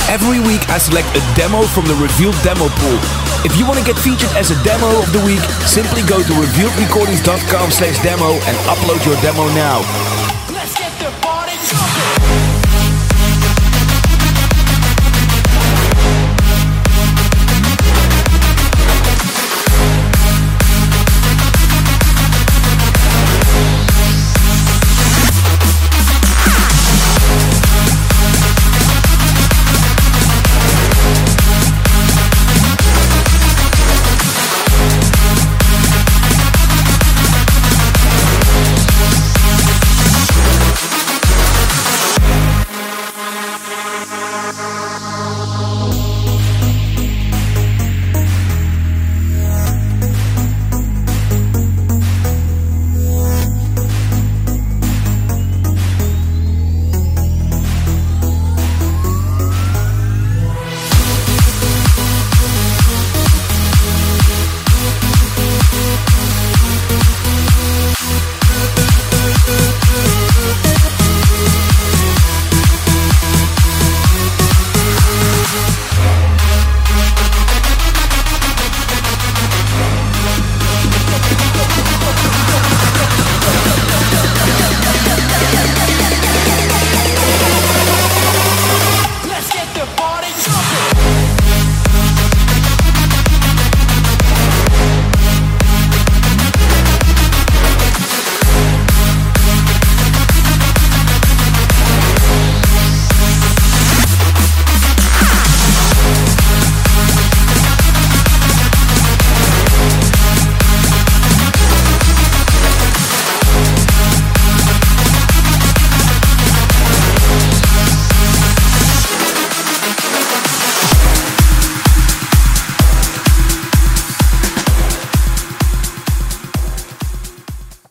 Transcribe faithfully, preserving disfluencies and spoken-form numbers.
Every week I select a demo from the Revealed demo pool. If you want to get featured as a demo of the week, simply go to revealed recordings dot com slash demo and upload your demo now. Let's get the party jumping.